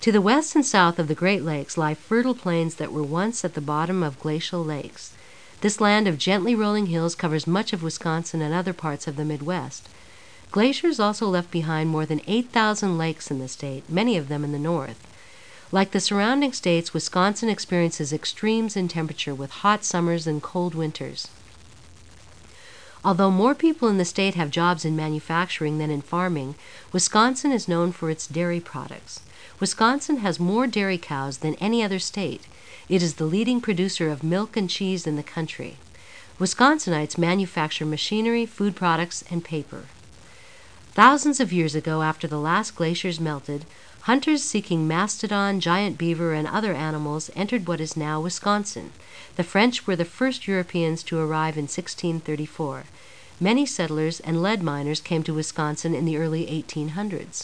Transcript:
To the west and south of the Great Lakes lie fertile plains that were once at the bottom of glacial lakes. This land of gently rolling hills covers much of Wisconsin and other parts of the Midwest. Glaciers also left behind more than 8,000 lakes in the state, many of them in the north. Like the surrounding states, Wisconsin experiences extremes in temperature with hot summers and cold winters. Although more people in the state have jobs in manufacturing than in farming, Wisconsin is known for its dairy products. Wisconsin has more dairy cows than any other state. It is the leading producer of milk and cheese in the country. Wisconsinites manufacture machinery, food products, and paper. Thousands of years ago, after the last glaciers melted, hunters seeking mastodon, giant beaver, and other animals entered what is now Wisconsin. The French were the first Europeans to arrive in 1634. Many settlers and lead miners came to Wisconsin in the early 1800s.